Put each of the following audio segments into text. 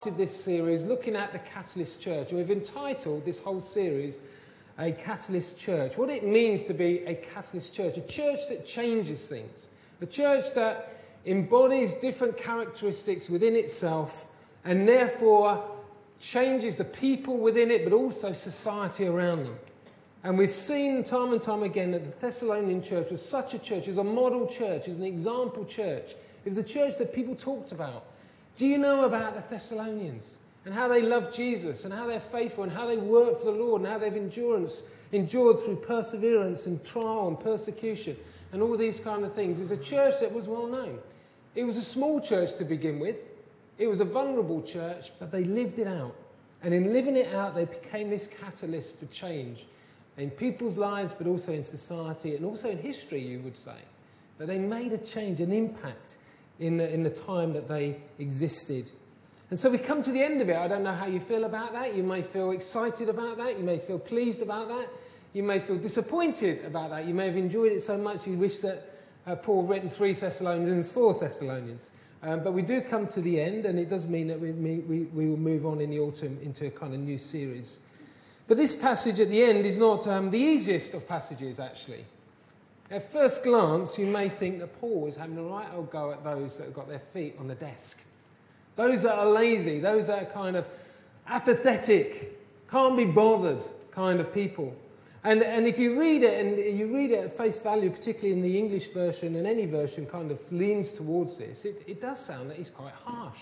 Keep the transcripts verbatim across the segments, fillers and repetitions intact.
This series looking at the Catalyst Church. We've entitled this whole series A Catalyst Church. What it means to be a Catalyst Church, a church that changes things, a church that embodies different characteristics within itself and therefore changes the people within it but also society around them. And we've seen time and time again that the Thessalonian church was such a church, it was a model church, it was an example church. It was a church that people talked about. Do you know about the Thessalonians and how they love Jesus and how they're faithful and how they work for the Lord and how they've endurance, endured through perseverance and trial and persecution and all these kind of things? It's a church that was well known. It was a small church to begin with. It was a vulnerable church, but they lived it out. And in living it out, they became this catalyst for change in people's lives, but also in society and also in history, you would say. That they made a change, an impact in the, in the time that they existed. And so we come to the end of it. I don't know how you feel about that. You may feel excited about that. You may feel pleased about that. You may feel disappointed about that. You may have enjoyed it so much you wish that uh, Paul had written three Thessalonians, four Thessalonians. Um, but we do come to the end, and it does mean that we, we, we will move on in the autumn into a kind of new series. But this passage at the end is not um, the easiest of passages, actually. At first glance, you may think that Paul is having a right old go at those that have got their feet on the desk. Those that are lazy, those that are kind of apathetic, can't be bothered kind of people. And, and if you read it, and you read it at face value, particularly in the English version, and any version kind of leans towards this, it, it does sound that he's quite harsh.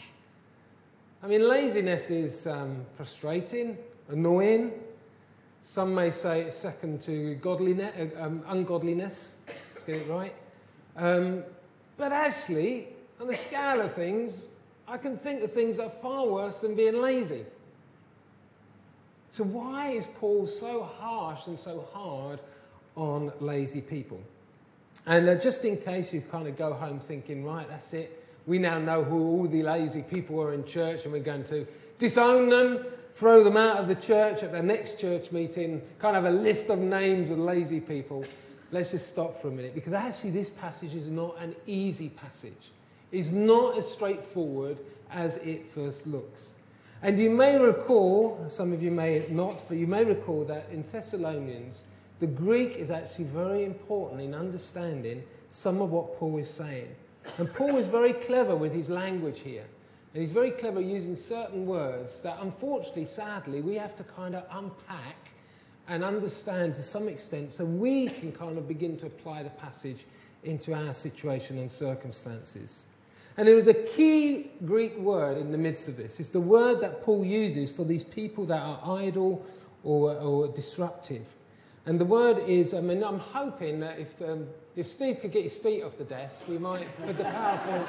I mean, laziness is um, frustrating, annoying. Some may say it's second to godliness, um, ungodliness, let's get it right. Um, but actually, on the scale of things, I can think of things that are far worse than being lazy. So why is Paul so harsh and so hard on lazy people? And uh, just in case you kind of go home thinking, right, that's it, we now know who all the lazy people are in church and we're going to disown them, throw them out of the church at the next church meeting, kind of a list of names of lazy people. Let's just stop for a minute, because actually this passage is not an easy passage. It's not as straightforward as it first looks. And you may recall, some of you may not, but you may recall that in Thessalonians, the Greek is actually very important in understanding some of what Paul is saying. And Paul is very clever with his language here. And he's very clever using certain words that, unfortunately, sadly, we have to kind of unpack and understand to some extent so we can kind of begin to apply the passage into our situation and circumstances. And there is a key Greek word in the midst of this. It's the word that Paul uses for these people that are idle or, or disruptive. And the word is, I mean, I'm hoping that if, um, if Steve could get his feet off the desk, we might put the PowerPoint...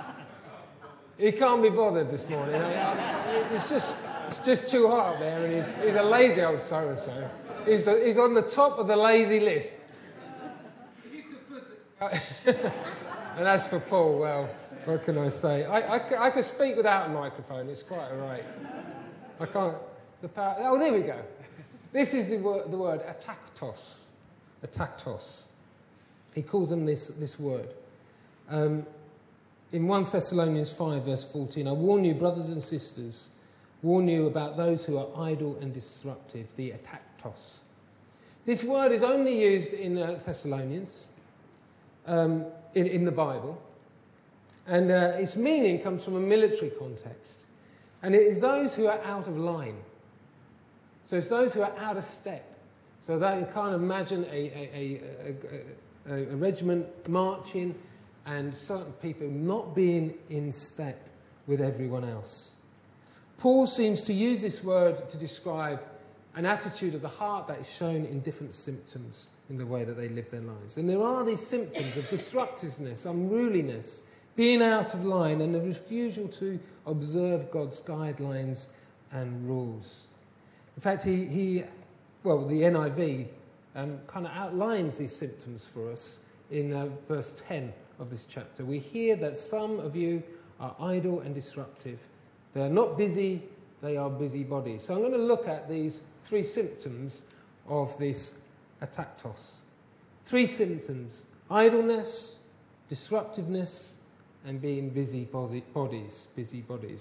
He can't be bothered this morning. It's just, it's just too hot up there, and he's, he's a lazy old so-and-so. He's, the, he's on the top of the lazy list. If you could put the... And as for Paul, well, what can I say? I, I, I could speak without a microphone. It's quite all right. I can't... The power, oh, there we go. This is the word, the word ataktos. Ataktos. He calls them this, this word. Um... In First Thessalonians five, verse fourteen, I warn you, brothers and sisters, warn you about those who are idle and disruptive, the ataktos. This word is only used in uh, Thessalonians, um, in, in the Bible, and uh, its meaning comes from a military context. And it is those who are out of line. So it's those who are out of step. So that you can't imagine a, a, a, a, a, a regiment marching and certain people not being in step with everyone else. Paul seems to use this word to describe an attitude of the heart that is shown in different symptoms in the way that they live their lives. And there are these symptoms of disruptiveness, unruliness, being out of line, and a refusal to observe God's guidelines and rules. In fact, he, he well, the N I V um, kind of outlines these symptoms for us in uh, verse ten of this chapter. We hear that some of you are idle and disruptive. They are not busy, they are busybodies. So I'm going to look at these three symptoms of this ataktos. Three symptoms: idleness, disruptiveness, and being busy bodies, busy bodies.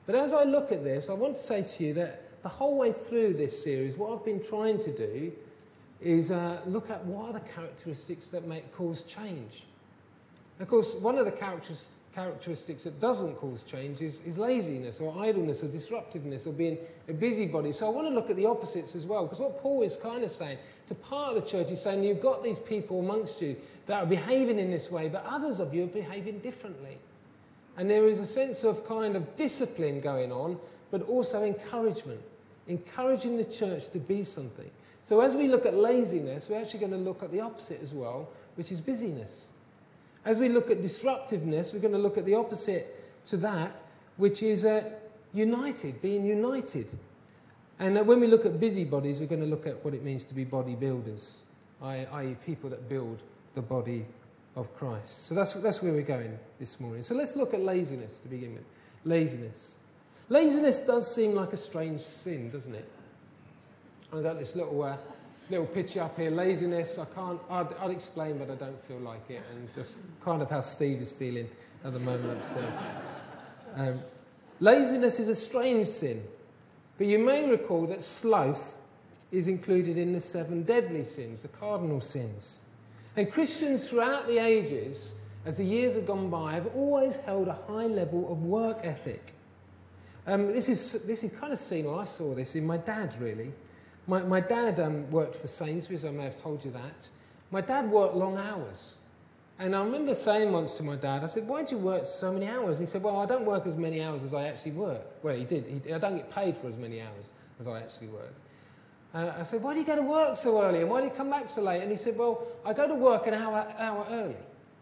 But as I look at this, I want to say to you that the whole way through this series, what I've been trying to do is uh, look at what are the characteristics that make cause change. Of course, one of the characteristics characteristics that doesn't cause change is, is laziness or idleness or disruptiveness or being a busybody. So I want to look at the opposites as well, because what Paul is kind of saying to part of the church is saying you've got these people amongst you that are behaving in this way, but others of you are behaving differently. And there is a sense of kind of discipline going on, but also encouragement, encouraging the church to be something. So as we look at laziness, we're actually going to look at the opposite as well, which is busyness. As we look at disruptiveness, we're going to look at the opposite to that, which is uh, united, being united. And uh, when we look at busybodies, we're going to look at what it means to be bodybuilders, that is people that build the body of Christ. So that's, that's where we're going this morning. So let's look at laziness to begin with. Laziness. Laziness does seem like a strange sin, doesn't it? I've got this little... Uh, Little picture up here, laziness, I can't, I'd, I'd explain, but I don't feel like it, and just kind of how Steve is feeling at the moment upstairs. Um, laziness is a strange sin, but you may recall that sloth is included in the seven deadly sins, the cardinal sins. And Christians throughout the ages, as the years have gone by, have always held a high level of work ethic. Um, this is this is kind of seen, or I saw this in my dad, really. My, my dad um, worked for Sainsbury's, I may have told you that. My dad worked long hours. And I remember saying once to my dad, I said, why do you work so many hours? He said, well, I don't work as many hours as I actually work. Well, he did. He, I don't get paid for as many hours as I actually work. Uh, I said, why do you go to work so early? And why do you come back so late? And he said, well, I go to work an hour, hour early.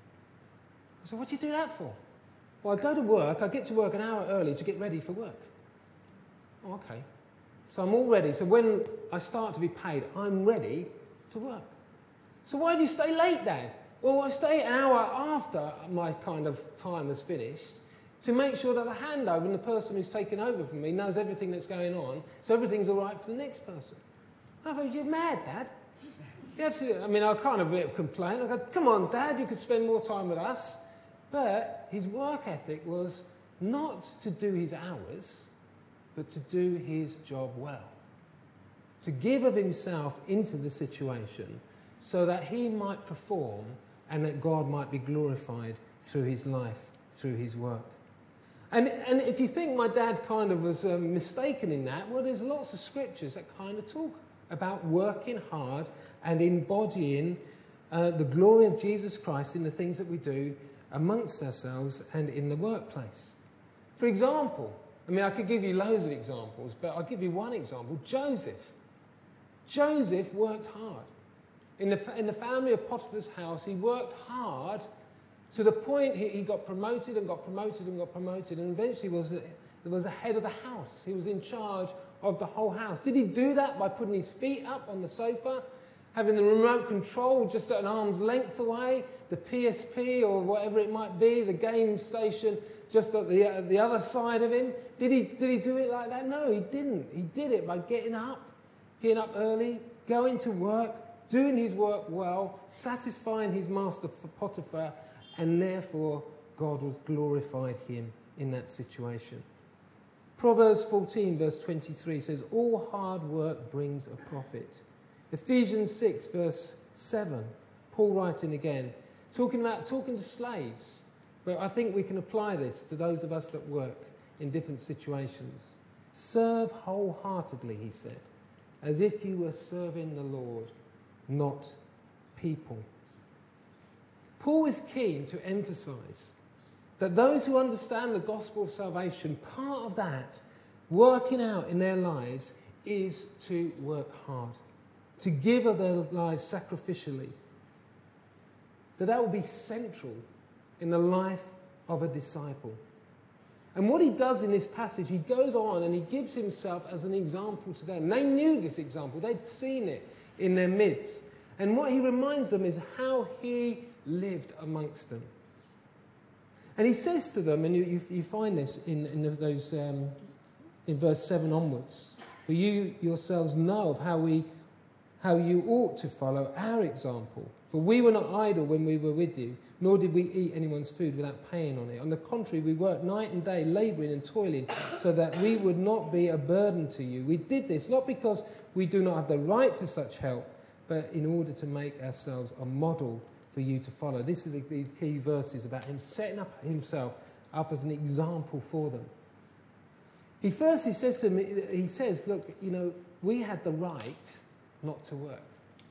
I said, what do you do that for? Well, I go to work, I get to work an hour early to get ready for work. Oh, okay. So I'm all ready. So when I start to be paid, I'm ready to work. So why do you stay late, Dad? Well, I stay an hour after my kind of time has finished to make sure that the handover and the person who's taken over from me knows everything that's going on, so everything's all right for the next person. I thought, you're mad, Dad. You have to, I mean, I kind of a bit of complaint. I go, come on, Dad, you could spend more time with us. But his work ethic was not to do his hours, but to do his job well. To give of himself into the situation so that he might perform and that God might be glorified through his life, through his work. And, and if you think my dad kind of was um, mistaken in that, well, there's lots of scriptures that kind of talk about working hard and embodying uh, the glory of Jesus Christ in the things that we do amongst ourselves and in the workplace. For example, I mean, I could give you loads of examples, but I'll give you one example. Joseph. Joseph worked hard. In the, in the family of Potiphar's house, he worked hard to the point he, he got promoted and got promoted and got promoted, and eventually was, a, was the head of the house. He was in charge of the whole house. Did he do that by putting his feet up on the sofa, having the remote control just at an arm's length away, the P S P or whatever it might be, the game station just at the, uh, the other side of him? Did he, did he do it like that? No, he didn't. He did it by getting up, getting up early, going to work, doing his work well, satisfying his master Potiphar, and therefore God was glorified him in that situation. Proverbs fourteen verse twenty-three says, all hard work brings a profit. Ephesians six verse seven, Paul writing again, talking about talking to slaves. But I think we can apply this to those of us that work in different situations. Serve wholeheartedly, he said, as if you were serving the Lord, not people. Paul is keen to emphasize that those who understand the gospel of salvation, part of that, working out in their lives, is to work hard, to give of their lives sacrificially. That that will be central in the life of a disciple. And what he does in this passage, he goes on and he gives himself as an example to them. They knew this example. They'd seen it in their midst. And what he reminds them is how he lived amongst them. And he says to them, and you, you, you find this in, in those um, in verse seven onwards, for you yourselves know of how we how you ought to follow our example. For we were not idle when we were with you, nor did we eat anyone's food without paying on it. On the contrary, we worked night and day, labouring and toiling, so that we would not be a burden to you. We did this not because we do not have the right to such help, but in order to make ourselves a model for you to follow. This is the, the key verses about him setting up himself up as an example for them. He first he says to me, he says, look, you know, we had the right not to work.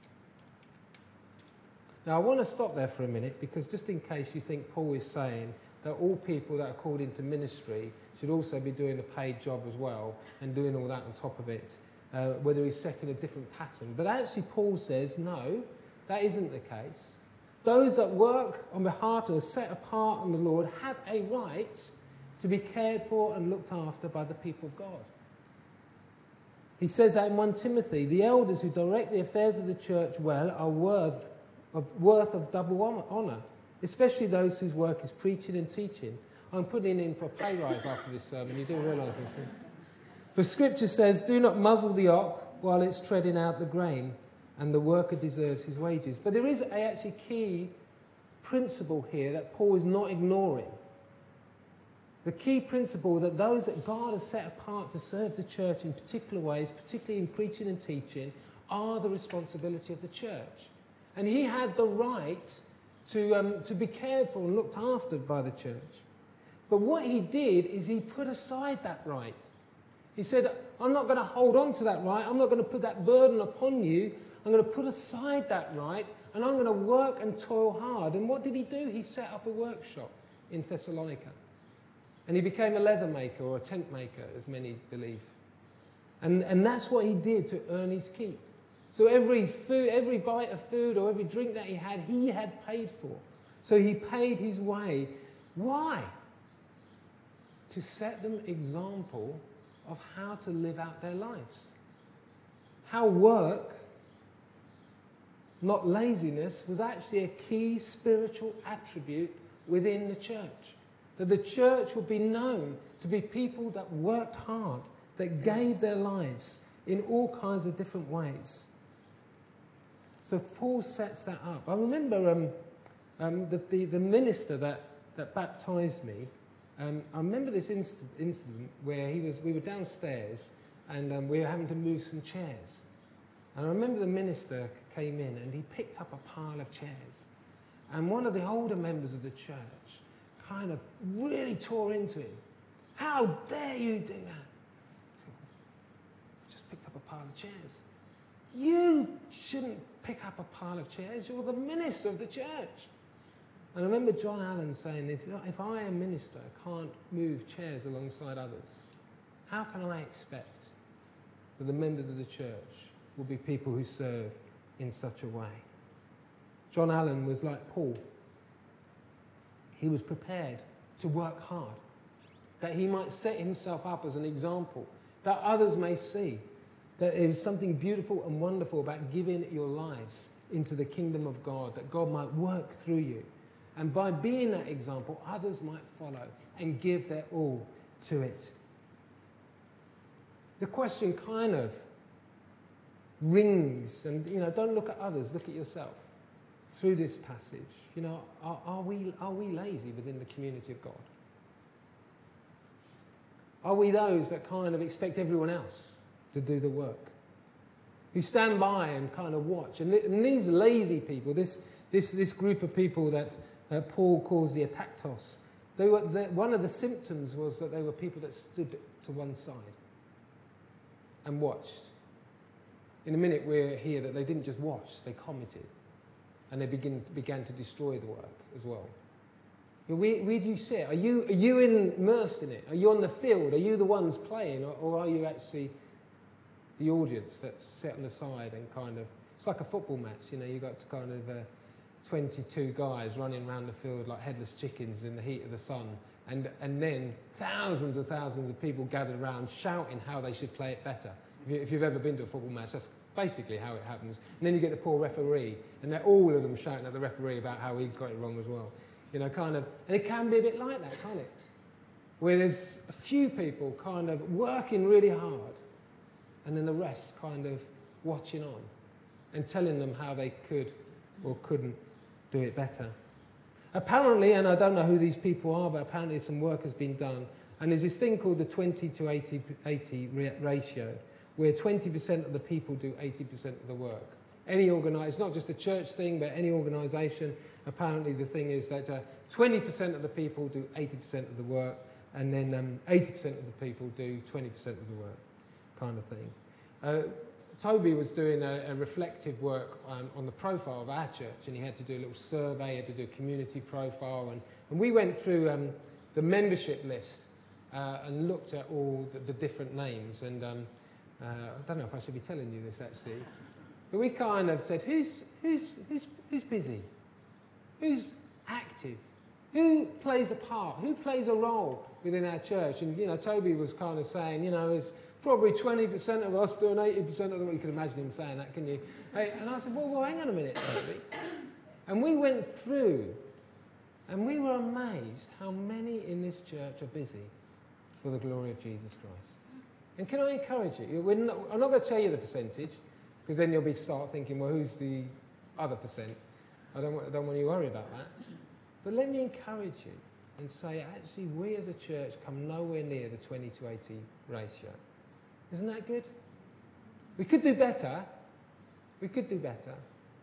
Now, I want to stop there for a minute, because just in case you think Paul is saying that all people that are called into ministry should also be doing a paid job as well and doing all that on top of it, uh, whether he's setting a different pattern. But actually Paul says, no, that isn't the case. Those that work on behalf of, set apart on the Lord, have a right to be cared for and looked after by the people of God. He says that in First Timothy, the elders who direct the affairs of the church well are worth of worth of double honour, especially those whose work is preaching and teaching. I'm putting in for a pay rise after this sermon, you do realise this. For Scripture says, do not muzzle the ox while it's treading out the grain, and the worker deserves his wages. But there is a actually key principle here that Paul is not ignoring. The key principle that those that God has set apart to serve the church in particular ways, particularly in preaching and teaching, are the responsibility of the church. And he had the right to, um, to be cared for and looked after by the church. But what he did is he put aside that right. He said, I'm not going to hold on to that right. I'm not going to put that burden upon you. I'm going to put aside that right, and I'm going to work and toil hard. And what did he do? He set up a workshop in Thessalonica. And he became a leather maker or a tent maker, as many believe. And, and that's what he did to earn his keep. So every food, every bite of food or every drink that he had, he had paid for. So he paid his way. Why? To set them example of how to live out their lives. How work, not laziness, was actually a key spiritual attribute within the church. That the church would be known to be people that worked hard, that gave their lives in all kinds of different ways. So Paul sets that up. I remember um, um, the, the, the minister that, that baptised me. Um, I remember this inst- incident where he was. We were downstairs and um, we were having to move some chairs. And I remember the minister came in and he picked up a pile of chairs. And one of the older members of the church kind of really tore into him. How dare you do that? Just picked up a pile of chairs. You shouldn't pick up a pile of chairs. You're the minister of the church. And I remember John Allen saying, if, if I, a minister, can't move chairs alongside others, how can I expect that the members of the church will be people who serve in such a way? John Allen was like Paul. He was prepared to work hard, that he might set himself up as an example, that others may see that there is something beautiful and wonderful about giving your lives into the kingdom of God, that God might work through you. And by being that example, others might follow and give their all to it. The question kind of rings, and, you know, don't look at others, look at yourself through this passage. You know, are, are we, are we lazy within the community of God? Are we those that kind of expect everyone else to do the work? Who stand by and kind of watch? And, and these lazy people, this, this, this group of people that uh, Paul calls the ataktos, they were, they, one of the symptoms was that they were people that stood to one side and watched. In a minute we'll hear that they didn't just watch, they commented. And they begin, began to destroy the work as well. Where, where do you sit? Are you, are you immersed in it? Are you on the field? Are you the ones playing? Or, or are you actually the audience that's set on the side and kind of... It's like a football match, you know, you've got to kind of uh, twenty-two guys running around the field like headless chickens in the heat of the sun. And, and then thousands and thousands of people gathered around shouting how they should play it better. If, you, if you've ever been to a football match, that's basically how it happens. And then you get the poor referee, and they're all of them shouting at the referee about how he's got it wrong as well. You know, kind of, and it can be a bit like that, can't it? Where there's a few people kind of working really hard, and then the rest kind of watching on and telling them how they could or couldn't do it better. Apparently, and I don't know who these people are, but apparently some work has been done. And there's this thing called the twenty to eighty ratio, where twenty percent of the people do eighty percent of the work. Any organisation, it's not just a church thing, but any organisation, apparently the thing is that uh, twenty percent of the people do eighty percent of the work, and then um, eighty percent of the people do twenty percent of the work, kind of thing. Uh, Toby was doing a, a reflective work um, on the profile of our church, and he had to do a little survey, he had to do a community profile, and, and we went through um, the membership list uh, and looked at all the, the different names, and um, uh, I don't know if I should be telling you this actually, but we kind of said, who's, who's, who's, who's busy? Who's active? Who plays a part? Who plays a role within our church? And, you know, Toby was kind of saying, you know, it's probably twenty percent of us doing eighty percent of the work. You can imagine him saying that, can you? And I said, well, well, hang on a minute, Toby. And we went through, and we were amazed how many in this church are busy for the glory of Jesus Christ. And can I encourage you? We're not, I'm not going to tell you the percentage, because then you'll be start thinking, well, who's the other percent? I don't, I don't want you to worry about that. But let me encourage you and say, actually, we as a church come nowhere near the twenty to eighty ratio. Isn't that good? We could do better. We could do better.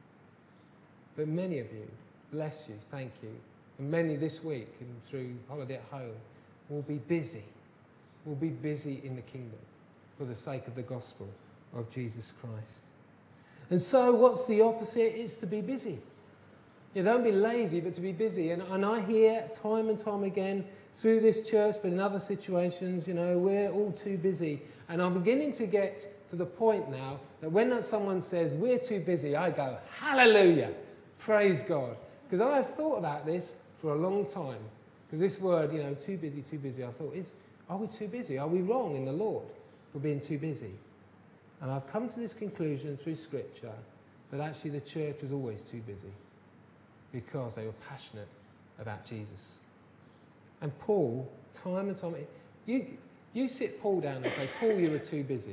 But many of you, bless you, thank you, and many this week and through Holiday at Home will be busy, will be busy in the kingdom for the sake of the gospel of Jesus Christ. And so what's the opposite? It's to be busy. You don't be lazy, but to be busy. And, and I hear time and time again through this church, but in other situations, you know, we're all too busy. And I'm beginning to get to the point now that when someone says, we're too busy, I go, hallelujah, praise God. Because I've thought about this for a long time. Because this word, you know, too busy, too busy, I thought, is, are we too busy? Are we wrong in the Lord for being too busy? And I've come to this conclusion through Scripture that actually the church was always too busy because they were passionate about Jesus. And Paul, time and time, you, you sit Paul down and say, Paul, you were too busy.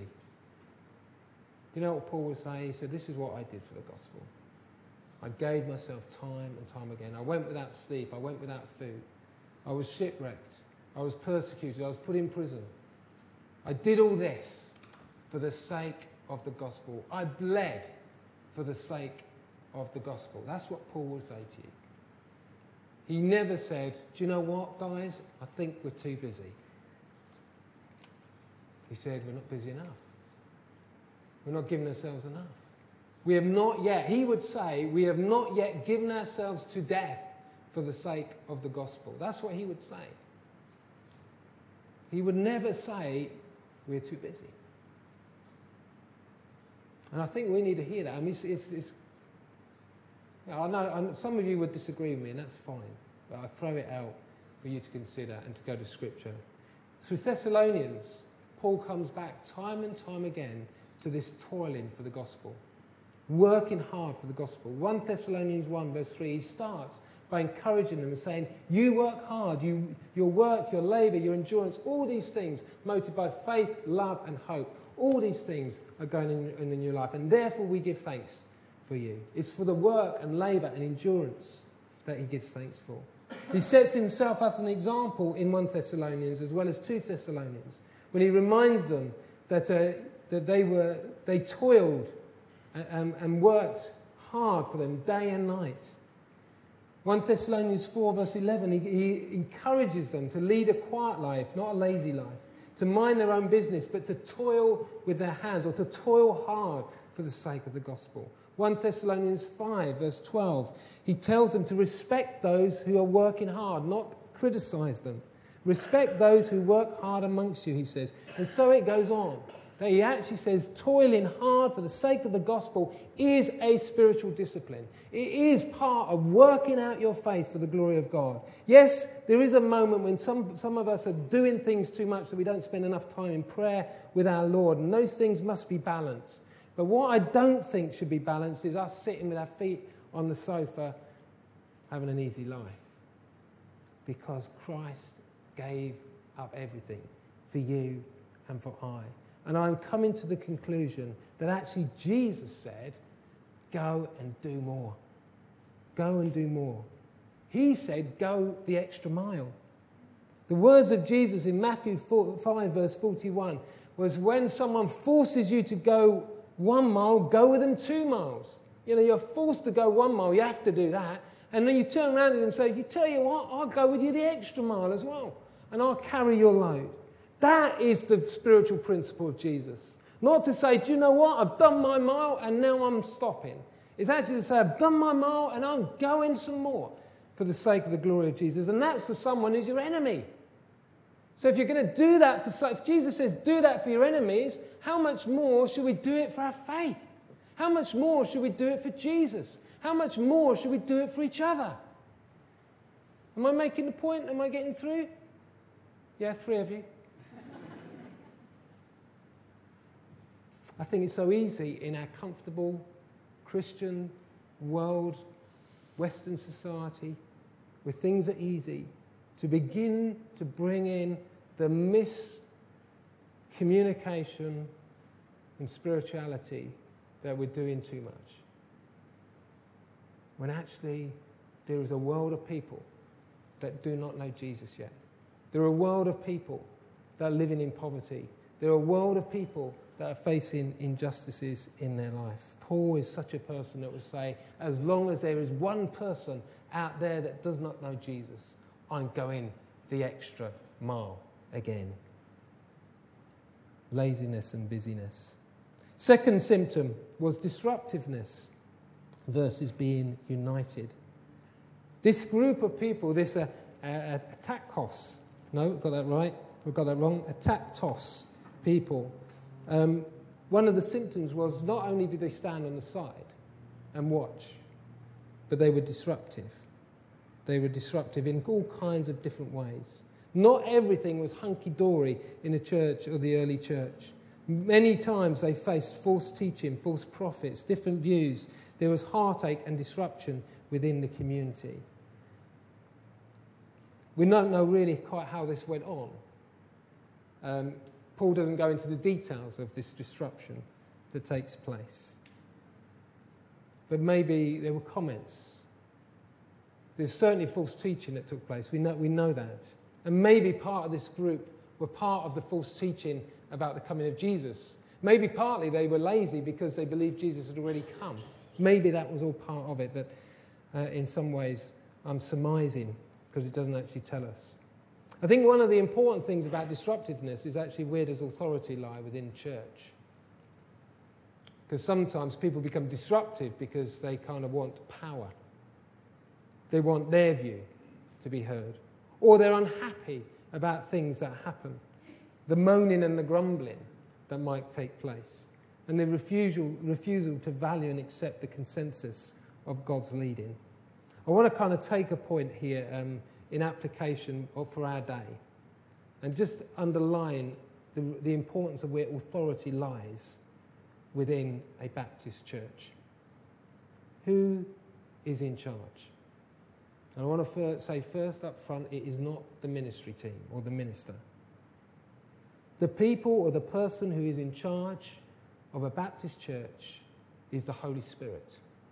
You know what Paul would say? He said, this is what I did for the gospel. I gave myself time and time again. I went without sleep. I went without food. I was shipwrecked. I was persecuted. I was put in prison. I did all this for the sake of the gospel. I bled for the sake of the gospel. That's what Paul will say to you. He never said, do you know what, guys? I think we're too busy. He said, we're not busy enough. We're not giving ourselves enough. We have not yet, he would say, we have not yet given ourselves to death for the sake of the gospel. That's what he would say. He would never say, we're too busy. And I think we need to hear that. I mean, it's, it's, it's I know, I know some of you would disagree with me, and that's fine. But I throw it out for you to consider and to go to Scripture. So Thessalonians, Paul comes back time and time again to this toiling for the gospel, working hard for the gospel. First Thessalonians one verse three, he starts by encouraging them and saying, you work hard, you, your work, your labour, your endurance, all these things motivated by faith, love and hope. All these things are going in, in the new life, and therefore we give thanks for you. It's for the work and labour and endurance that he gives thanks for. He sets himself as an example in First Thessalonians as well as Second Thessalonians when he reminds them that, uh, that they were they toiled and, and worked hard for them day and night. First Thessalonians four verse eleven, he, he encourages them to lead a quiet life, not a lazy life, to mind their own business, but to toil with their hands or to toil hard for the sake of the gospel. First Thessalonians five verse twelve, he tells them to respect those who are working hard, not criticise them. Respect those who work hard amongst you, he says. And so it goes on. That he actually says toiling hard for the sake of the gospel is a spiritual discipline. It is part of working out your faith for the glory of God. Yes, there is a moment when some, some of us are doing things too much that we don't spend enough time in prayer with our Lord, and those things must be balanced. But what I don't think should be balanced is us sitting with our feet on the sofa having an easy life. Because Christ gave up everything for you and for I. And I'm coming to the conclusion that actually Jesus said, go and do more. Go and do more. He said, go the extra mile. The words of Jesus in Matthew five, verse forty-one, was when someone forces you to go one mile, go with them two miles. You know, you're forced to go one mile, you have to do that. And then you turn around to them and say, you tell you what, I'll go with you the extra mile as well. And I'll carry your load. That is the spiritual principle of Jesus. Not to say, do you know what, I've done my mile and now I'm stopping. It's actually to say, I've done my mile and I'm going some more for the sake of the glory of Jesus. And that's for someone who's your enemy. So if you're going to do that, for, if Jesus says do that for your enemies, how much more should we do it for our faith? How much more should we do it for Jesus? How much more should we do it for each other? Am I making the point? Am I getting through? Yeah, three of you. I think it's so easy in our comfortable Christian world, Western society, where things are easy, to begin to bring in the miscommunication and spirituality that we're doing too much. When actually there is a world of people that do not know Jesus yet. There are a world of people that are living in poverty. There are a world of people that are facing injustices in their life. Paul is such a person that would say, as long as there is one person out there that does not know Jesus, I'm going the extra mile again. Laziness and busyness. Second symptom was disruptiveness versus being united. This group of people, this uh, uh, atakos, no, got that right? We got that wrong. Ataktos people. Um, one of the symptoms was not only did they stand on the side and watch, but they were disruptive. They were disruptive in all kinds of different ways. Not everything was hunky-dory in the church or the early church. Many times they faced false teaching, false prophets, different views. There was heartache and disruption within the community. We don't know really quite how this went on. Um, Paul doesn't go into the details of this disruption that takes place. But maybe there were comments. There's certainly false teaching that took place. We know, we know that. And maybe part of this group were part of the false teaching about the coming of Jesus. Maybe partly they were lazy because they believed Jesus had already come. Maybe that was all part of it, that uh, in some ways I'm surmising because it doesn't actually tell us. I think one of the important things about disruptiveness is actually where does authority lie within church? Because sometimes people become disruptive because they kind of want power. They want their view to be heard. Or they're unhappy about things that happen. The moaning and the grumbling that might take place. And the refusal, refusal to value and accept the consensus of God's leading. I want to kind of take a point here um, in application for our day and just underline the, the importance of where authority lies within a Baptist church. Who is in charge? And I want to first say first up front, it is not the ministry team or the minister. The people or the person who is in charge of a Baptist church is the Holy Spirit.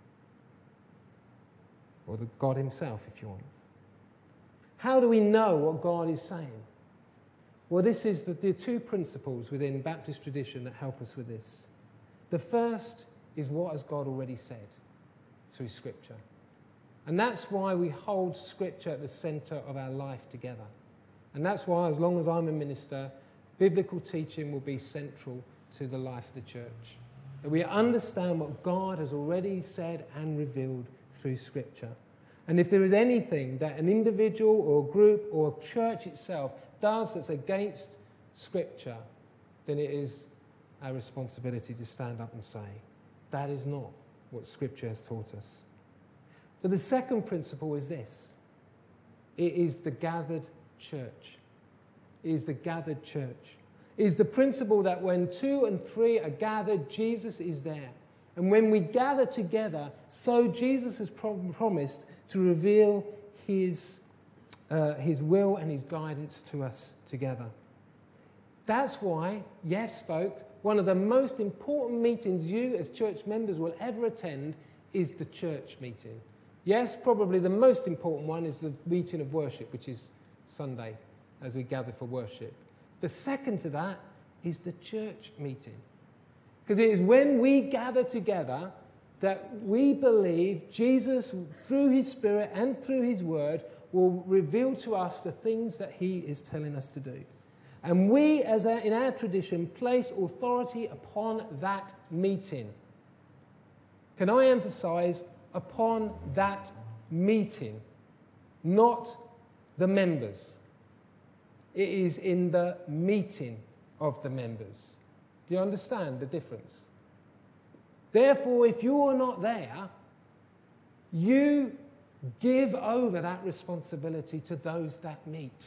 Or the God himself, if you want. How do we know what God is saying? Well, this is the, the two principles within Baptist tradition that help us with this. The first is what has God already said through Scripture. And that's why we hold Scripture at the centre of our life together. And that's why, as long as I'm a minister, biblical teaching will be central to the life of the church. That we understand what God has already said and revealed through Scripture. And if there is anything that an individual or a group or a church itself does that's against Scripture, then it is our responsibility to stand up and say, that is not what Scripture has taught us. But the second principle is this. It is the gathered church. It is the gathered church. It is the principle that when two and three are gathered, Jesus is there. And when we gather together, so Jesus has prom- promised to reveal his, uh, his will and his guidance to us together. That's why, yes, folks, one of the most important meetings you as church members will ever attend is the church meeting. Yes, probably the most important one is the meeting of worship, which is Sunday, as we gather for worship. The second to that is the church meeting. Because it is when we gather together that we believe Jesus, through his Spirit and through his word, will reveal to us the things that he is telling us to do. And we, as a, in our tradition, place authority upon that meeting. Can I emphasize, upon that meeting, not the members. It is in the meeting of the members. Do you understand the difference? Therefore, if you are not there, you give over that responsibility to those that meet.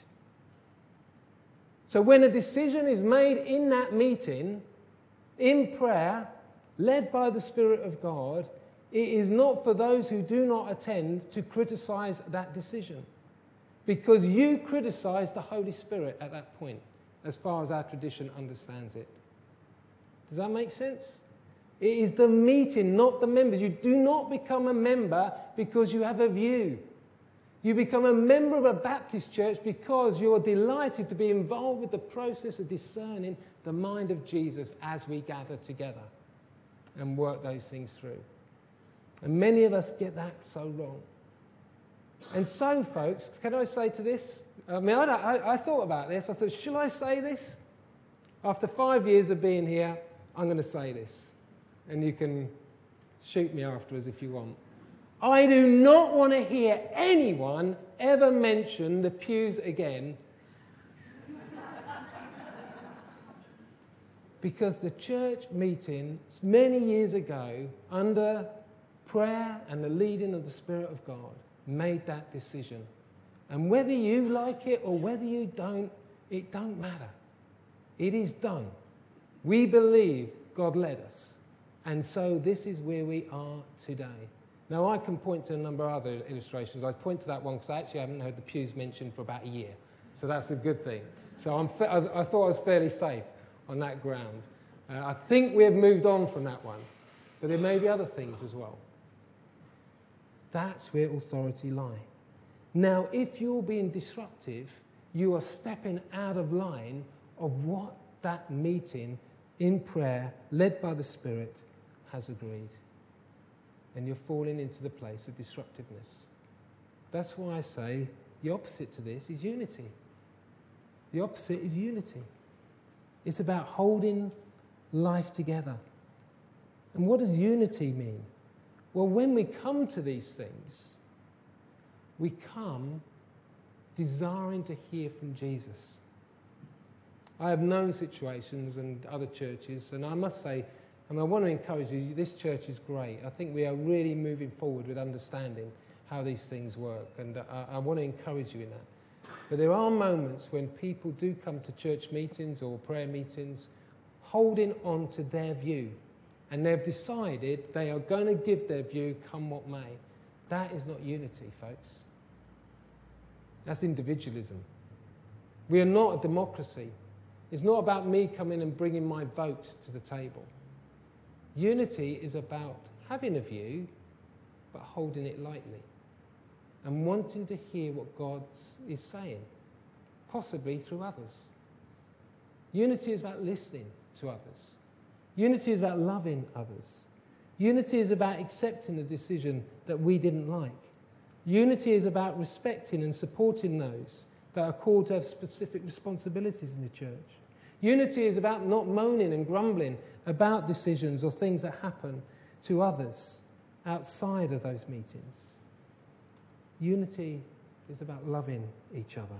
So when a decision is made in that meeting, in prayer, led by the Spirit of God, it is not for those who do not attend to criticize that decision. Because you criticize the Holy Spirit at that point, as far as our tradition understands it. Does that make sense? It is the meeting, not the members. You do not become a member because you have a view. You become a member of a Baptist church because you're delighted to be involved with the process of discerning the mind of Jesus as we gather together and work those things through. And many of us get that so wrong. And so, folks, can I say to this? I mean, I, I, I thought about this. I thought, shall I say this? After five years of being here, I'm going to say this. And you can shoot me afterwards if you want. I do not want to hear anyone ever mention the pews again. Because the church meeting many years ago, under prayer and the leading of the Spirit of God, made that decision. And whether you like it or whether you don't, it don't matter. It is done. We believe God led us. And so this is where we are today. Now, I can point to a number of other illustrations. I point to that one because I actually haven't heard the pews mentioned for about a year. So that's a good thing. So I'm fa- I, I thought I was fairly safe on that ground. Uh, I think we have moved on from that one. But there may be other things as well. That's where authority lies. Now, if you're being disruptive, you are stepping out of line of what that meeting in prayer, led by the Spirit, has agreed. And you're falling into the place of disruptiveness. That's why I say the opposite to this is unity. The opposite is unity. It's about holding life together. And what does unity mean? Well, when we come to these things, we come desiring to hear from Jesus. I have known situations and other churches, and I must say, and I want to encourage you, this church is great. I think we are really moving forward with understanding how these things work, and I, I want to encourage you in that. But there are moments when people do come to church meetings or prayer meetings holding on to their view, and they've decided they are going to give their view come what may. That is not unity, folks. That's individualism. We are not a democracy. It's not about me coming and bringing my vote to the table. Unity is about having a view, but holding it lightly and wanting to hear what God is saying, possibly through others. Unity is about listening to others. Unity is about loving others. Unity is about accepting a decision that we didn't like. Unity is about respecting and supporting those that are called to have specific responsibilities in the church. Unity is about not moaning and grumbling about decisions or things that happen to others outside of those meetings. Unity is about loving each other.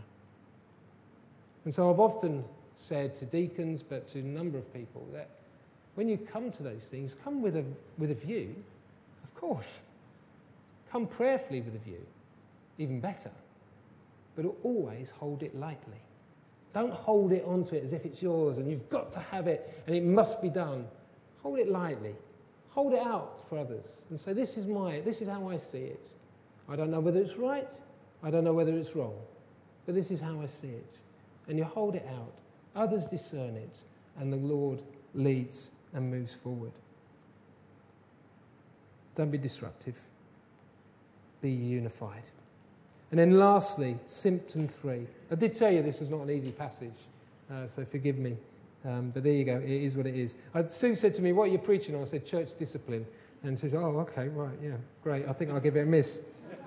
And so I've often said to deacons, but to a number of people, that when you come to those things, come with a, with a view, of course. Come prayerfully with a view, even better. But always hold it lightly. Don't hold it onto it as if it's yours and you've got to have it and it must be done. Hold it lightly. Hold it out for others and say, this is my, this is how I see it. I don't know whether it's right. I don't know whether it's wrong. But this is how I see it. And you hold it out. Others discern it. And the Lord leads and moves forward. Don't be disruptive. be unified. And then lastly, symptom three. I did tell you this was not an easy passage, uh, so forgive me. Um, but there you go, it is what it is. Uh, Sue said to me, what are you preaching on? I said, church discipline. And she said, oh, okay, right, yeah, great. I think I'll give it a miss.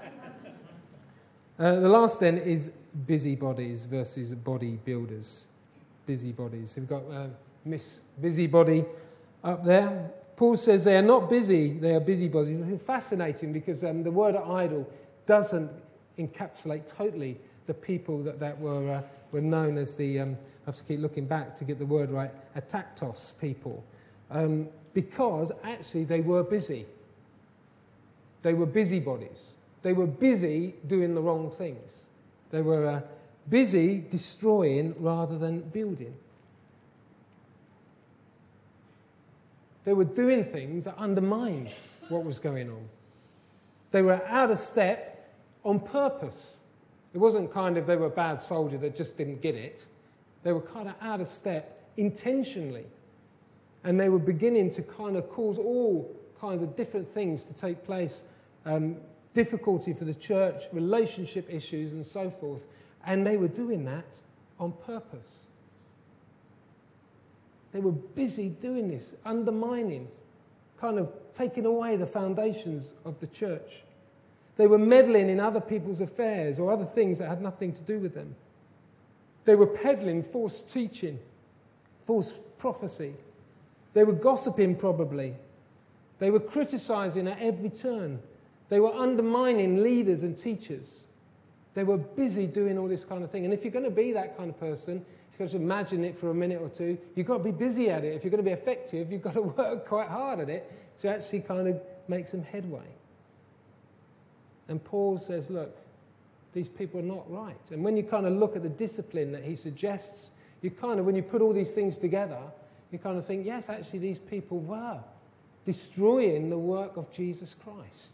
uh, the last then is busybodies versus body builders. Busybodies. So we've got uh, Miss Busybody up there. Paul says they are not busy, they are busybodies. It's fascinating because um, the word idol doesn't encapsulate totally the people that, that were uh, were known as the, um, I have to keep looking back to get the word right, atactos people. Um, because actually they were busy. They were busybodies. They were busy doing the wrong things. They were uh, busy destroying rather than building. They were doing things that undermined what was going on. They were out of step on purpose. It wasn't kind of they were a bad soldier that just didn't get it. They were kind of out of step intentionally. And they were beginning to kind of cause all kinds of different things to take place, um, difficulty for the church, relationship issues and so forth. And they were doing that on purpose. They were busy doing this, undermining, kind of taking away the foundations of the church. They were meddling in other people's affairs or other things that had nothing to do with them. They were peddling false teaching, false prophecy. They were gossiping probably. They were criticizing at every turn. They were undermining leaders and teachers. They were busy doing all this kind of thing. And if you're going to be that kind of person, you've got to imagine it for a minute or two. You've got to be busy at it. If you're going to be effective, you've got to work quite hard at it to actually kind of make some headway. And Paul says, look, these people are not right. And when you kind of look at the discipline that he suggests, you kind of, when you put all these things together, you kind of think, yes, actually these people were destroying the work of Jesus Christ.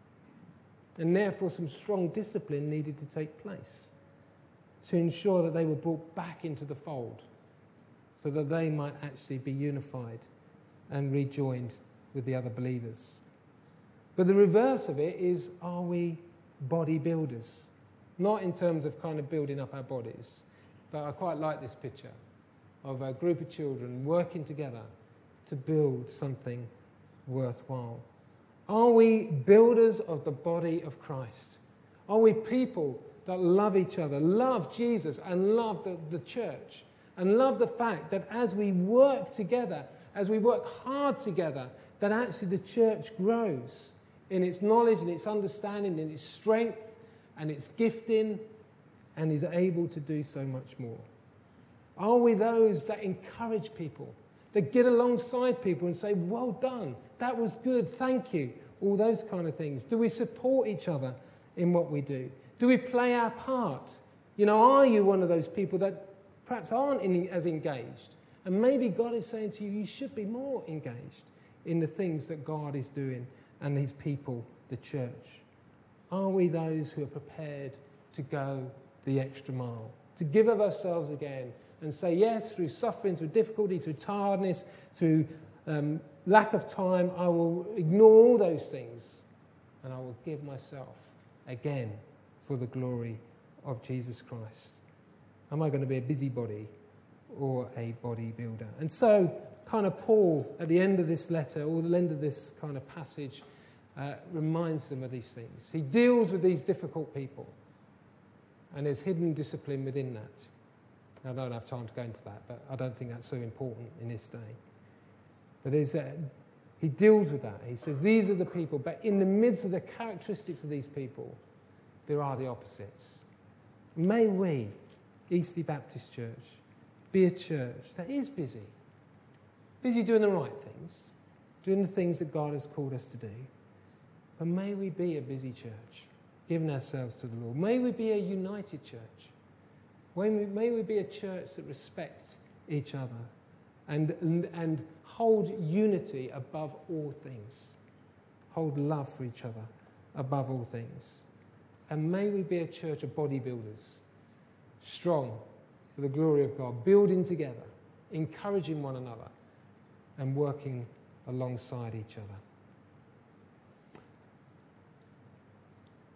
And therefore some strong discipline needed to take place to ensure that they were brought back into the fold so that they might actually be unified and rejoined with the other believers. But the reverse of it is, are we bodybuilders? Not in terms of kind of building up our bodies, but I quite like this picture of a group of children working together to build something worthwhile. Are we builders of the body of Christ? Are we people that love each other, love Jesus and love the, the church, and love the fact that as we work together, as we work hard together, that actually the church grows in its knowledge and its understanding and its strength and its gifting and is able to do so much more? Are we those that encourage people, that get alongside people and say, well done, that was good, thank you, all those kind of things? Do we support each other in what we do? Do we play our part? You know, are you one of those people that perhaps aren't in, as engaged? And maybe God is saying to you, you should be more engaged in the things that God is doing and his people, the church. Are we those who are prepared to go the extra mile, to give of ourselves again and say, yes, through suffering, through difficulty, through tiredness, through um, lack of time, I will ignore all those things and I will give myself again for the glory of Jesus Christ? Am I going to be a busybody or a bodybuilder? And so, kind of Paul, at the end of this letter, or the end of this kind of passage, uh, reminds them of these things. He deals with these difficult people, and there's hidden discipline within that. I don't have time to go into that, but I don't think that's so important in this day. But there's a, he deals with that. He says, these are the people, but in the midst of the characteristics of these people, there are the opposites. May we, Eastleigh Baptist Church, be a church that is busy. Busy doing the right things, doing the things that God has called us to do. But may we be a busy church, giving ourselves to the Lord. May we be a united church. May we, may we be a church that respects each other and, and, and hold unity above all things. Hold love for each other above all things. And may we be a church of bodybuilders, strong for the glory of God, building together, encouraging one another, and working alongside each other.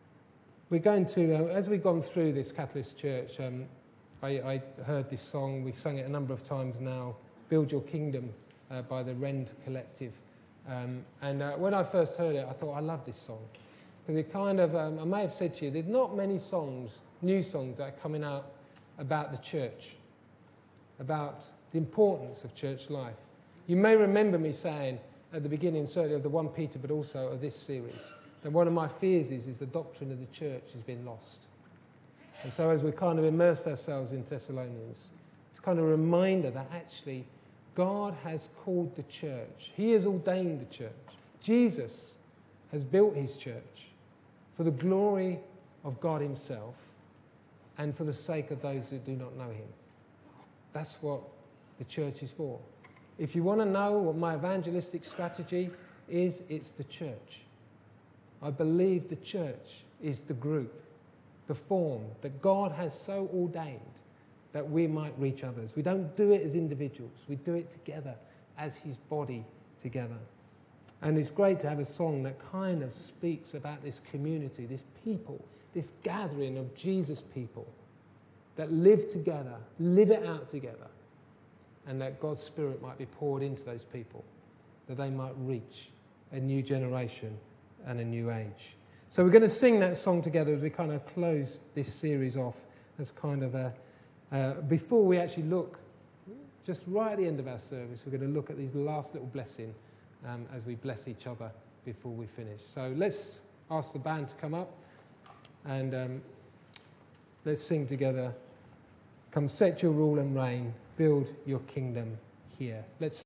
we're going to, uh, as we've gone through this Catalyst Church, um, I, I heard this song, we've sung it a number of times now, Build Your Kingdom uh, by the Rend Collective. Um, and uh, when I first heard it, I thought, I love this song. Because it kind of, um, I may have said to you, there's not many songs, new songs that are coming out about the church, about the importance of church life. You may remember me saying at the beginning, certainly of the First Peter, but also of this series, that one of my fears is, is the doctrine of the church has been lost. And so as we kind of immerse ourselves in Thessalonians, it's kind of a reminder that actually God has called the church. He has ordained the church. Jesus has built his church for the glory of God himself and for the sake of those who do not know him. That's what the church is for. If you want to know what my evangelistic strategy is, it's the church. I believe the church is the group, the form that God has so ordained that we might reach others. We don't do it as individuals. We do it together as his body together. And it's great to have a song that kind of speaks about this community, this people, this gathering of Jesus people that live together, live it out together, and that God's Spirit might be poured into those people, that they might reach a new generation and a new age. So we're going to sing that song together as we kind of close this series off as kind of a, uh, before we actually look, just right at the end of our service, we're going to look at these last little blessing um, as we bless each other before we finish. So let's ask the band to come up and um, let's sing together, Come set your rule and reign, build your kingdom here. Let's